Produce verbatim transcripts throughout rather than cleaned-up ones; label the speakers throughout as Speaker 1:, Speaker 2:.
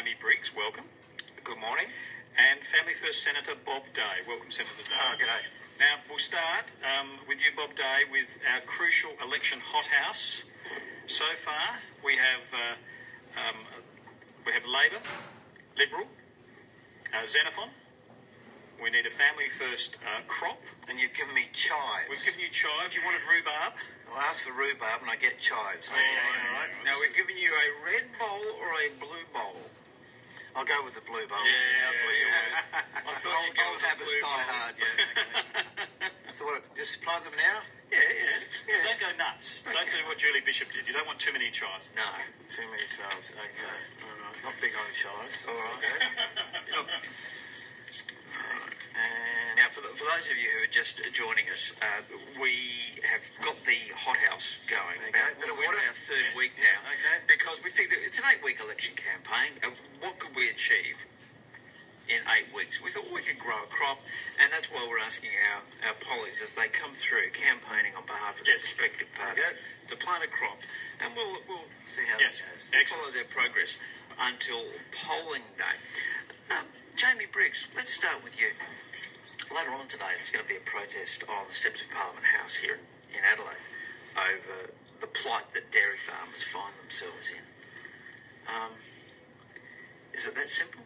Speaker 1: Jamie Briggs, welcome.
Speaker 2: Good morning.
Speaker 1: And Family First Senator Bob Day. Welcome, Senator Day.
Speaker 2: Oh, g'day.
Speaker 1: Now, we'll start um, with you, Bob Day, with our crucial election hothouse. So far, we have uh, um, we have Labor, Liberal, uh, Xenophon. We need a Family First uh, crop.
Speaker 2: And you've given me chives.
Speaker 1: We've given you chives. You wanted rhubarb.
Speaker 2: I asked for rhubarb and I get chives. Okay, all right.
Speaker 3: Now, we're giving you a red bowl or a blue bowl?
Speaker 2: I'll go with the blue bowl.
Speaker 1: Yeah, I thought you would.
Speaker 3: I thought
Speaker 2: Old,
Speaker 3: you'd go
Speaker 2: old
Speaker 3: with the
Speaker 2: habits
Speaker 3: blue
Speaker 2: die
Speaker 3: bowl.
Speaker 2: hard, yeah. Okay. So what, just plant them now?
Speaker 3: Yeah, yeah. yeah.
Speaker 1: Don't go nuts. Don't do what Julie Bishop did. You don't want too many chives.
Speaker 3: No.
Speaker 2: Too many chives, okay.
Speaker 3: All right.
Speaker 2: Not big on chives.
Speaker 3: All right. Look,
Speaker 2: And
Speaker 3: now, for, the, for those of you who are just joining us, uh, we have got the hothouse going.
Speaker 2: Okay,
Speaker 3: About,
Speaker 2: bit of
Speaker 3: we're in
Speaker 2: water.
Speaker 3: our third
Speaker 1: Yes.
Speaker 3: week
Speaker 2: Yeah,
Speaker 3: now.
Speaker 2: okay.
Speaker 3: Because we figured it's an eight-week election campaign. Uh, what could we achieve in eight weeks? We thought we could grow a crop, and that's why we're asking our, our pollies as they come through campaigning on behalf of their
Speaker 1: Yes.
Speaker 3: respective parties
Speaker 2: Okay.
Speaker 3: to plant a crop. And we'll, we'll
Speaker 2: see how
Speaker 1: Yes.
Speaker 2: that goes.
Speaker 3: It
Speaker 1: Excellent.
Speaker 3: follows our progress until polling day. Um, Jamie Briggs, let's start with you. Later on today, there's going to be a protest on the steps of Parliament House here in, in Adelaide over the plight that dairy farmers find themselves in. Um, is it that simple?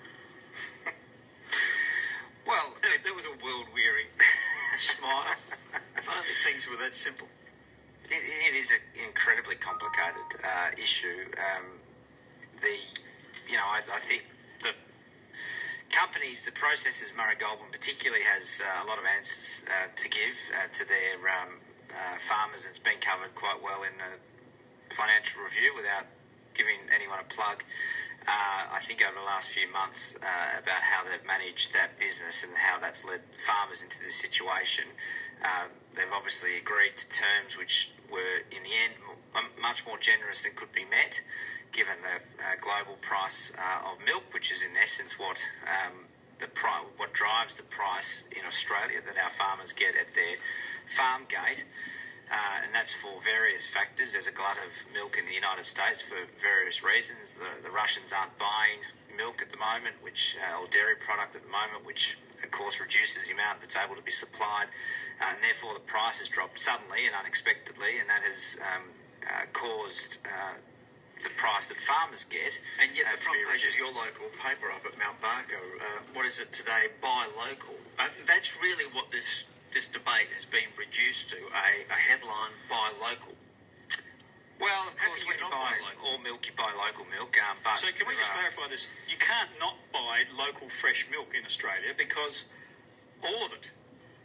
Speaker 2: Well,
Speaker 3: That, that was a world-weary smile. If only things were that simple.
Speaker 4: It, it is an incredibly complicated uh, issue. Um, the, you know, I, I think the companies, the processors, Murray Goulburn particularly, has uh, a lot of answers uh, to give uh, to their um, uh, farmers, and it's been covered quite well in the financial review without giving anyone a plug. Uh, I think over the last few months uh, about how they've managed that business and how that's led farmers into this situation. Uh, they've obviously agreed to terms which were, in the end, m- much more generous than could be met, given the uh, global price uh, of milk, which is in essence what um, the pri- what drives the price in Australia that our farmers get at their farm gate. Uh, and that's for various factors. There's a glut of milk in the United States for various reasons. The, the Russians aren't buying milk at the moment, which uh, or dairy product at the moment, which of course reduces the amount that's able to be supplied, uh, and therefore the price has dropped suddenly and unexpectedly, and that has um, uh, caused uh, the price that farmers get.
Speaker 3: And yet
Speaker 4: uh,
Speaker 3: the
Speaker 4: to
Speaker 3: front
Speaker 4: be
Speaker 3: page of
Speaker 4: reduced.
Speaker 3: your local paper up at Mount Barker, uh, what is it today? Buy local. Uh, that's really what this this debate has been reduced to, a, a headline, buy local.
Speaker 4: Well, of
Speaker 3: How
Speaker 4: course,
Speaker 3: can
Speaker 4: when
Speaker 3: you
Speaker 4: you
Speaker 3: not
Speaker 4: buy
Speaker 3: buy local?
Speaker 4: all milk, you buy local milk. Um, but
Speaker 1: So can we
Speaker 4: there
Speaker 1: just
Speaker 4: are-
Speaker 1: clarify this? You can't not buy local fresh milk in Australia because all of it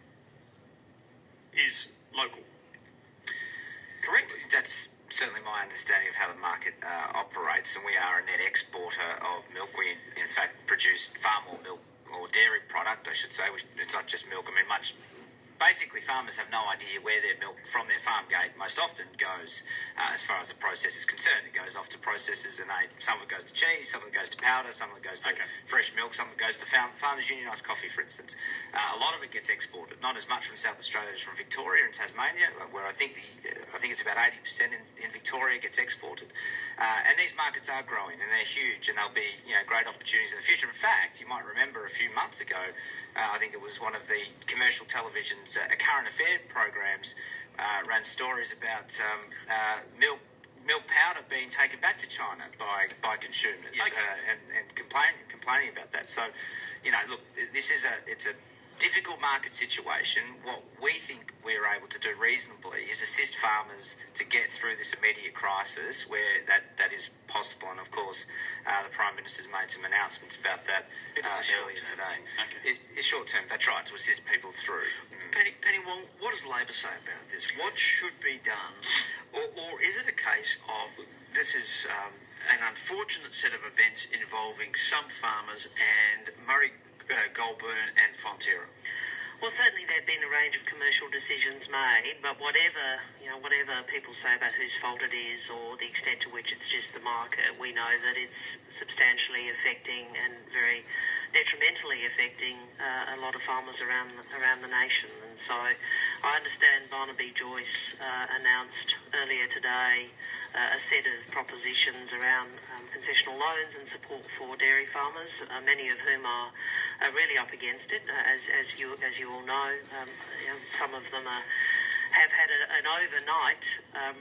Speaker 1: is local. Correct?
Speaker 4: That's certainly my understanding of how the market uh, operates, and we are a net exporter of milk. We, in fact, produce far more milk, or dairy product, I should say. We, it's not just milk. I mean, much. Basically, farmers have no idea where their milk from their farm gate most often goes uh, as far as the process is concerned. It goes off to processors, and they, some of it goes to cheese, some of it goes to powder, some of it goes to
Speaker 1: Okay.
Speaker 4: fresh milk, some of it goes to farm, Farmers Unionised coffee, for instance. Uh, a lot of it gets exported, not as much from South Australia as from Victoria and Tasmania, where I think the I think it's about eighty percent in, in Victoria gets exported. Uh, and these markets are growing, and they're huge, and there'll be you know great opportunities in the future. In fact, you might remember a few months ago, uh, I think it was one of the commercial television's uh, current affair programs uh, ran stories about um, uh, milk milk powder being taken back to China by by consumers
Speaker 3: Okay.
Speaker 4: uh, and, and complaining complaining about that. So, you know, look, this is a it's a difficult market situation. What we think we're able to do reasonably is assist farmers to get through this immediate crisis where that, that is possible. And of course, uh, the Prime Minister's made some announcements about that
Speaker 3: It is
Speaker 4: uh,
Speaker 3: a short-term
Speaker 4: earlier today.
Speaker 3: thing.
Speaker 1: Okay.
Speaker 4: It, it's short term. They try to assist people through. Mm.
Speaker 3: Penny, Penny Wong, what does Labor say about this? What should be done? Or, or is it a case of this is um, an unfortunate set of events involving some farmers and Murray uh, Goulburn and Fonterra?
Speaker 5: Well, certainly there have been a range of commercial decisions made, but whatever, you know, whatever people say about whose fault it is or the extent to which it's just the market, we know that it's substantially affecting and very detrimentally affecting uh, a lot of farmers around around the nation. And so I understand Barnaby Joyce uh, announced earlier today uh, a set of propositions around um, concessional loans and support for dairy farmers, uh, many of whom are, are really up against it. Uh, as, as you as you all know, um, you know some of them are, have had a, an overnight, um,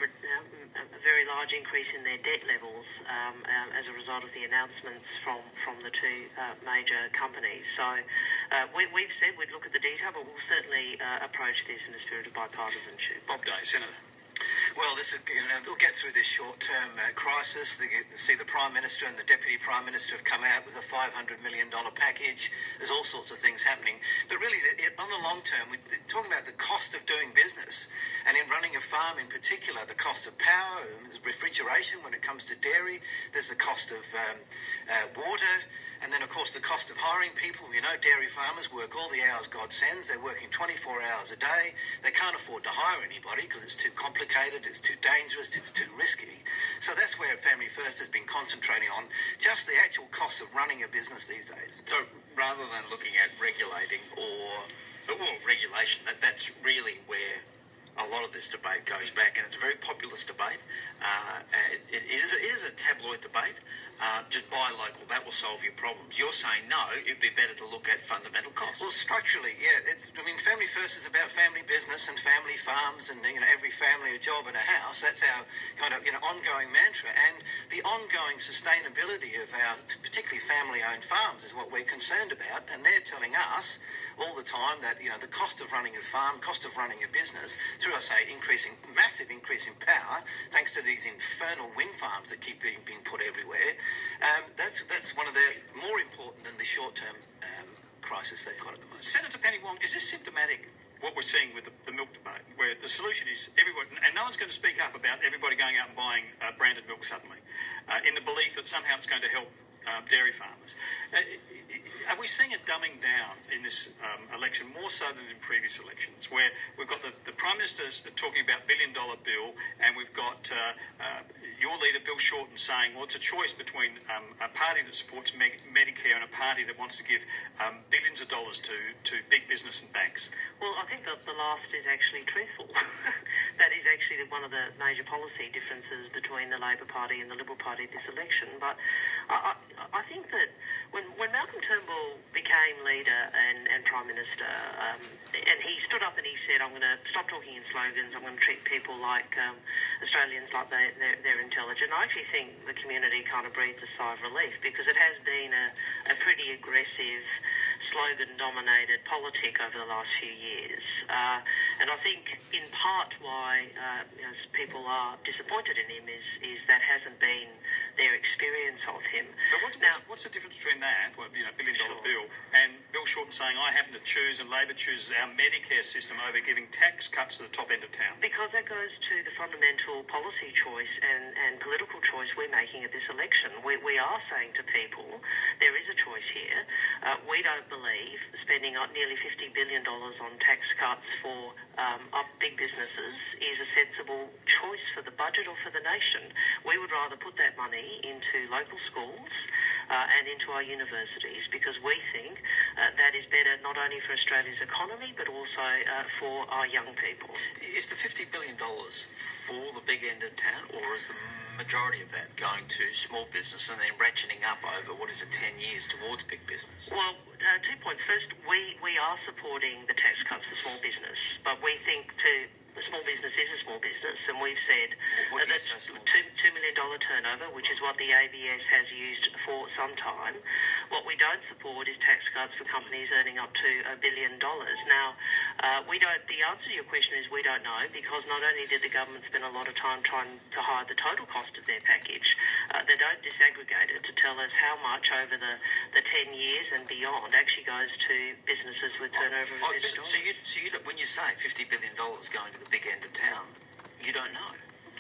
Speaker 5: a very large increase in their debt levels um, um, as a result of the announcements from, from the two uh, major companies. So uh, we, we've said we'd look at the detail, but we'll certainly uh, approach this in a spirit of bipartisanship.
Speaker 1: Bob Day, Senator.
Speaker 2: Well, this is, you know, they'll get through this short-term uh, crisis. They get to see the Prime Minister and the Deputy Prime Minister have come out with a five hundred million dollars package. There's all sorts of things happening. But really, it, on the long term, we're talking about the cost of doing business. And in running a farm in particular, the cost of power, there's refrigeration when it comes to dairy, there's the cost of um, uh, water, and then, of course, the cost of hiring people. You know, dairy farmers work all the hours God sends. They're working twenty-four hours a day. They can't afford to hire anybody because it's too complicated, it's too dangerous, it's too risky. So that's where Family First has been concentrating on, just the actual cost of running a business these days.
Speaker 3: So rather than looking at regulating or, well, regulation, that, that's really where a lot of this debate goes back, and it's a very populist debate. Uh, it, it, is a, it is a tabloid debate. Uh, just buy local, that will solve your problems. You're saying no, it'd be better to look at fundamental costs.
Speaker 2: Well, structurally, yeah. It's, I mean, Family First is about family business and family farms, and you know, every family a job and a house. That's our kind of you know ongoing mantra, and the ongoing sustainability of our, particularly family-owned farms, is what we're concerned about. And they're telling us all the time that you know the cost of running a farm, cost of running a business, through I say increasing, massive increase in power, thanks to these infernal wind farms that keep being, being put everywhere. Um, that's that's one of the more important than the short-term um, crisis they've got at the moment.
Speaker 1: Senator Penny Wong, is this symptomatic, what we're seeing with the, the milk debate, where the solution is everybody, and no one's going to speak up about everybody going out and buying uh, branded milk suddenly, uh, in the belief that somehow it's going to help uh, dairy farmers. Uh, are we seeing a dumbing down in this um, election more so than in previous elections, where we've got the, the Prime Minister talking about billion-dollar bill, and we've got uh, uh, your leader, Bill Shorten, saying, well, it's a choice between um, a party that supports Meg- Medicare and a party that wants to give um, billions of dollars to, to big business and banks?
Speaker 5: Well, I think that the last is actually truthful. That is actually one of the major policy differences between the Labor Party and the Liberal Party this election. But I, I, I think that when, when Malcolm Turnbull became leader and, and Prime Minister, um, and he stood up and he said, I'm going to stop talking in slogans, I'm going to treat people like um, Australians like they, they're, they're intelligent. I actually think the community kind of breathed a sigh of relief, because it has been a, a pretty aggressive, slogan-dominated politic over the last few years. Uh, and I think in part why uh, you know, people are disappointed in him is, is that hasn't been their experience of him.
Speaker 1: But what's,
Speaker 5: now,
Speaker 1: what's, what's the difference between that, well, you know, billion-dollar
Speaker 5: Sure.
Speaker 1: bill, and Bill Shorten saying, I happen to choose, and Labor chooses our Medicare system over giving tax cuts to the top end of town?
Speaker 5: Because that goes to the fundamental policy choice and, and political choice we're making at this election. We, we are saying to people, there is a choice here. Uh, we don't believe spending nearly fifty billion dollars on tax cuts for um, up big businesses is a sensible choice for the budget or for the nation. We would rather put that money into local schools uh, and into our universities, because we think uh, that is better not only for Australia's economy but also uh, for our young people.
Speaker 3: Is the fifty billion dollars for the big end of town, or is the majority of that going to small business and then ratcheting up over, what is it, ten years towards big business?
Speaker 5: Well, uh, two points. First, we, we are supporting the tax cuts for small business, but we think to a small business is a small business, and we've said
Speaker 3: What
Speaker 5: uh,
Speaker 3: is
Speaker 5: that
Speaker 3: a small
Speaker 5: two,
Speaker 3: business?
Speaker 5: two million dollar turnover, which is what the A B S has used for some time. What we don't support is tax cuts for companies earning up to a billion dollars. Now, uh, we don't. The answer to your question is we don't know, because not only did the government spend a lot of time trying to hide the total cost of their package, uh, they don't disaggregate it to tell us how much over the, the ten years and beyond actually goes to businesses with turnover of
Speaker 3: Oh,
Speaker 5: a billion
Speaker 3: so,
Speaker 5: dollars.
Speaker 3: so, you, so you, don't- when you say fifty billion dollars going to the big end of town, you don't know.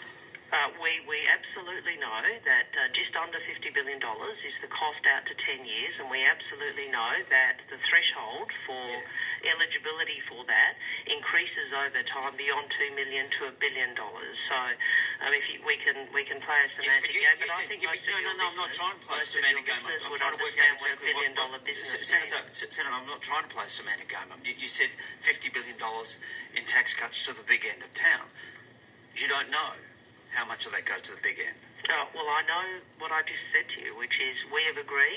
Speaker 5: Uh, we, we absolutely know that uh, just under fifty billion dollars is the cost out to ten years, and we absolutely know that the threshold for
Speaker 3: Yeah.
Speaker 5: eligibility for that increases over time beyond two million dollars to a billion dollars. So um, if you, we can we can play a
Speaker 3: Yes,
Speaker 5: semantic
Speaker 3: you-
Speaker 5: game,
Speaker 3: you
Speaker 5: but I
Speaker 3: said-
Speaker 5: think
Speaker 3: yeah,
Speaker 5: most
Speaker 3: but no,
Speaker 5: of
Speaker 3: no,
Speaker 5: your
Speaker 3: no, I'm not
Speaker 5: listeners-
Speaker 3: trying to play a
Speaker 5: most of
Speaker 3: semantic
Speaker 5: your
Speaker 3: game. I'm,
Speaker 5: listeners
Speaker 3: I'm
Speaker 5: would
Speaker 3: trying to work
Speaker 5: understand
Speaker 3: out
Speaker 5: what a
Speaker 3: exactly
Speaker 5: billion
Speaker 3: what,
Speaker 5: dollar
Speaker 3: what,
Speaker 5: business
Speaker 3: S- Senator,
Speaker 5: means.
Speaker 3: S- Senator, I'm not trying to play a semantic game. You, you said fifty billion dollars in tax cuts to the big end of town. You don't know.
Speaker 4: how much of that goes to the big end?
Speaker 5: Oh, well, I know what I just said to you, which is we have agreed